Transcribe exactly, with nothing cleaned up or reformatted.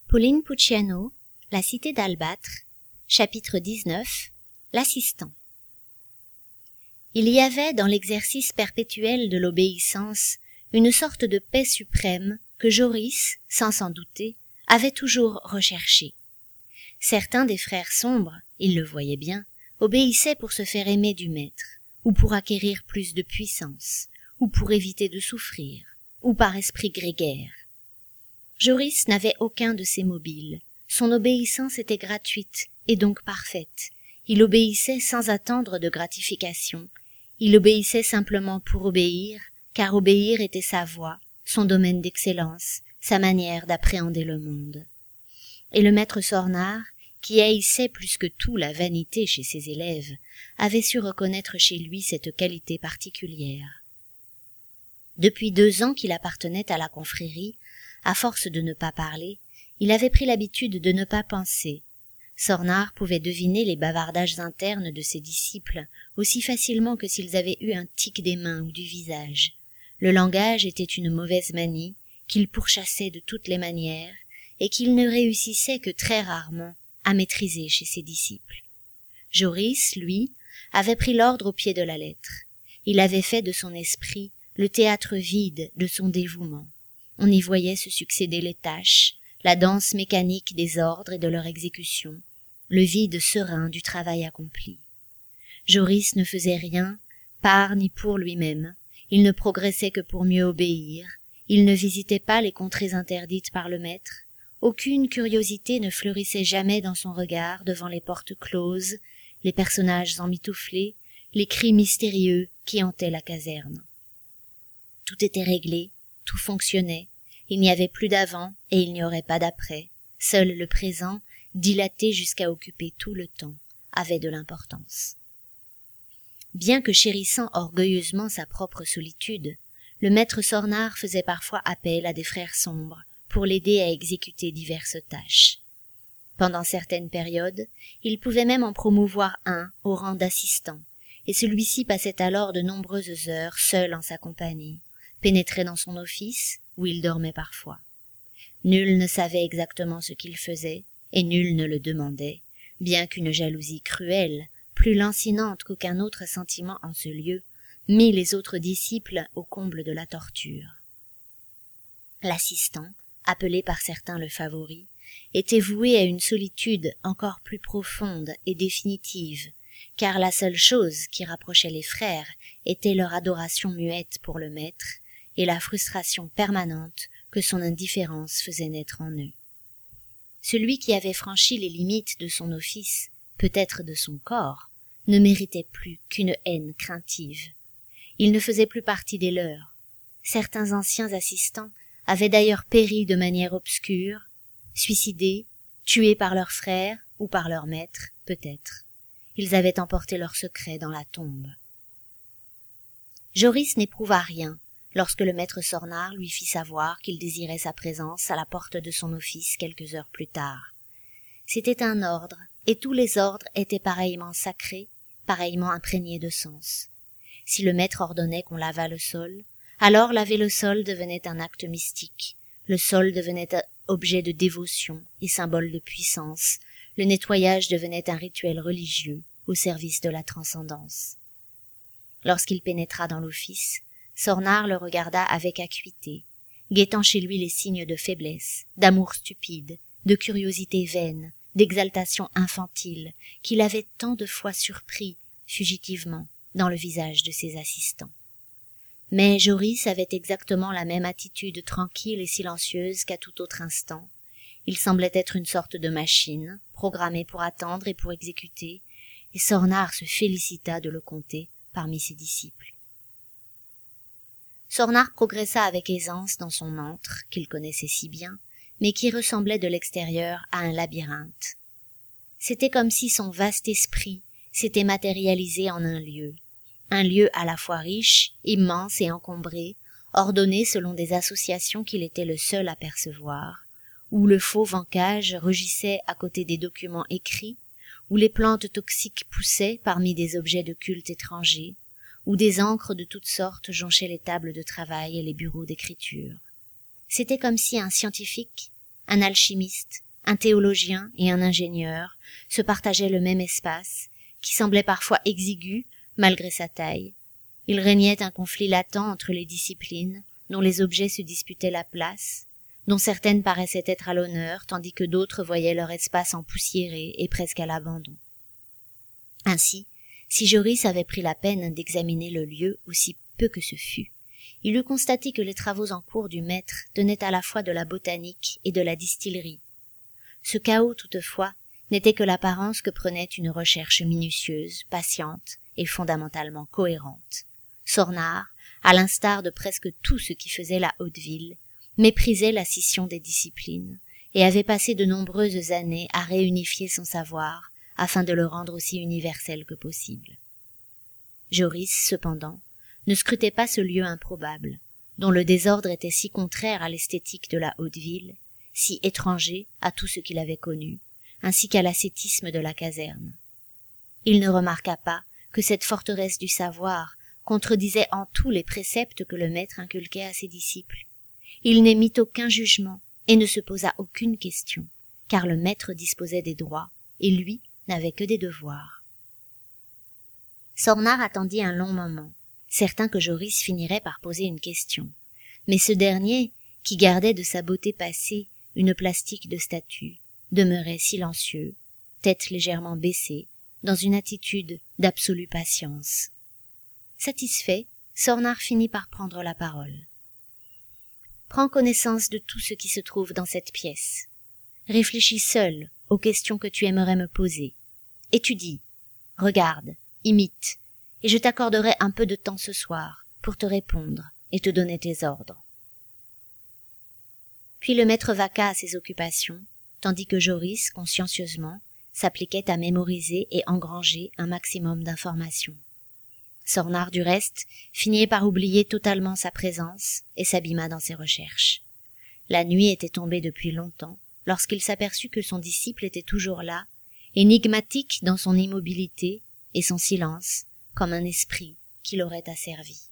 Pauline Pucciano, La Cité d'Albâtre, chapitre dix-neuf, L'assistant. Il y avait dans l'exercice perpétuel de l'obéissance une sorte de paix suprême que Joris, sans s'en douter, avait toujours recherchée. Certains des frères sombres, il le voyait bien, obéissaient pour se faire aimer du maître, ou pour acquérir plus de puissance, ou pour éviter de souffrir, ou par esprit grégaire. Joris n'avait aucun de ces mobiles. Son obéissance était gratuite et donc parfaite. Il obéissait sans attendre de gratification. Il obéissait simplement pour obéir, car obéir était sa voie, son domaine d'excellence, sa manière d'appréhender le monde. Et le maître Sornard, qui haïssait plus que tout la vanité chez ses élèves, avait su reconnaître chez lui cette qualité particulière. Depuis deux ans qu'il appartenait à la confrérie, à force de ne pas parler, il avait pris l'habitude de ne pas penser. Sornard pouvait deviner les bavardages internes de ses disciples aussi facilement que s'ils avaient eu un tic des mains ou du visage. Le langage était une mauvaise manie qu'il pourchassait de toutes les manières et qu'il ne réussissait que très rarement à maîtriser chez ses disciples. Joris, lui, avait pris l'ordre au pied de la lettre. Il avait fait de son esprit le théâtre vide de son dévouement. On y voyait se succéder les tâches, la danse mécanique des ordres et de leur exécution, le vide serein du travail accompli. Joris ne faisait rien, par ni pour lui-même, il ne progressait que pour mieux obéir, il ne visitait pas les contrées interdites par le maître, aucune curiosité ne fleurissait jamais dans son regard devant les portes closes, les personnages emmitouflés, les cris mystérieux qui hantaient la caserne. Tout était réglé, tout fonctionnait, il n'y avait plus d'avant et il n'y aurait pas d'après, seul le présent, dilaté jusqu'à occuper tout le temps, avait de l'importance. Bien que chérissant orgueilleusement sa propre solitude, le maître Sornard faisait parfois appel à des frères sombres pour l'aider à exécuter diverses tâches. Pendant certaines périodes, il pouvait même en promouvoir un au rang d'assistant, et celui-ci passait alors de nombreuses heures seul en sa compagnie, pénétrait dans son office, où il dormait parfois. Nul ne savait exactement ce qu'il faisait, et nul ne le demandait, bien qu'une jalousie cruelle, plus lancinante qu'aucun autre sentiment en ce lieu, mit les autres disciples au comble de la torture. L'assistant, appelé par certains le favori, était voué à une solitude encore plus profonde et définitive, car la seule chose qui rapprochait les frères était leur adoration muette pour le maître et la frustration permanente que son indifférence faisait naître en eux. Celui qui avait franchi les limites de son office, peut-être de son corps, ne méritait plus qu'une haine craintive. Il ne faisait plus partie des leurs. Certains anciens assistants avaient d'ailleurs péri de manière obscure, suicidés, tués par leurs frères ou par leurs maîtres, peut-être. Ils avaient emporté leurs secrets dans la tombe. Joris n'éprouva rien lorsque le maître Sornard lui fit savoir qu'il désirait sa présence à la porte de son office quelques heures plus tard. C'était un ordre, et tous les ordres étaient pareillement sacrés, pareillement imprégnés de sens. Si le maître ordonnait qu'on lavât le sol, alors laver le sol devenait un acte mystique, le sol devenait objet de dévotion et symbole de puissance, le nettoyage devenait un rituel religieux au service de la transcendance. Lorsqu'il pénétra dans l'office, Sornard le regarda avec acuité, guettant chez lui les signes de faiblesse, d'amour stupide, de curiosité vaine, d'exaltation infantile, qu'il avait tant de fois surpris, fugitivement, dans le visage de ses assistants. Mais Joris avait exactement la même attitude tranquille et silencieuse qu'à tout autre instant. Il semblait être une sorte de machine, programmée pour attendre et pour exécuter, et Sornard se félicita de le compter parmi ses disciples. Sornard progressa avec aisance dans son antre, qu'il connaissait si bien, mais qui ressemblait de l'extérieur à un labyrinthe. C'était comme si son vaste esprit s'était matérialisé en un lieu, un lieu à la fois riche, immense et encombré, ordonné selon des associations qu'il était le seul à percevoir, où le fauve en cage rugissait à côté des documents écrits, où les plantes toxiques poussaient parmi des objets de culte étrangers, où des encres de toutes sortes jonchaient les tables de travail et les bureaux d'écriture. C'était comme si un scientifique, un alchimiste, un théologien et un ingénieur se partageaient le même espace, qui semblait parfois exigu malgré sa taille. Il régnait un conflit latent entre les disciplines, dont les objets se disputaient la place, dont certaines paraissaient être à l'honneur, tandis que d'autres voyaient leur espace empoussiéré et presque à l'abandon. Ainsi, si Joris avait pris la peine d'examiner le lieu aussi peu que ce fût, il eût constaté que les travaux en cours du maître tenaient à la fois de la botanique et de la distillerie. Ce chaos, toutefois, n'était que l'apparence que prenait une recherche minutieuse, patiente et fondamentalement cohérente. Sornart, à l'instar de presque tout ce qui faisait la Haute-Ville, méprisait la scission des disciplines et avait passé de nombreuses années à réunifier son savoir afin de le rendre aussi universel que possible. Joris, cependant, ne scrutait pas ce lieu improbable, dont le désordre était si contraire à l'esthétique de la Haute-Ville, si étranger à tout ce qu'il avait connu, ainsi qu'à l'ascétisme de la caserne. Il ne remarqua pas que cette forteresse du savoir contredisait en tout les préceptes que le maître inculquait à ses disciples. Il n'émit aucun jugement et ne se posa aucune question, car le maître disposait des droits et lui n'avait que des devoirs. Sornart attendit un long moment, certain que Joris finirait par poser une question, mais ce dernier, qui gardait de sa beauté passée une plastique de statue, demeurait silencieux, tête légèrement baissée, dans une attitude d'absolue patience. Satisfait, Sornart finit par prendre la parole. « Prends connaissance de tout ce qui se trouve dans cette pièce. Réfléchis seul aux questions que tu aimerais me poser. Étudie, regarde, imite, et je t'accorderai un peu de temps ce soir pour te répondre et te donner tes ordres. » Puis le maître vaqua à ses occupations, tandis que Joris, consciencieusement, s'appliquait à mémoriser et engranger un maximum d'informations. Sornart, du reste, finit par oublier totalement sa présence et s'abîma dans ses recherches. La nuit était tombée depuis longtemps lorsqu'il s'aperçut que son disciple était toujours là, énigmatique dans son immobilité et son silence, comme un esprit qui l'aurait asservi.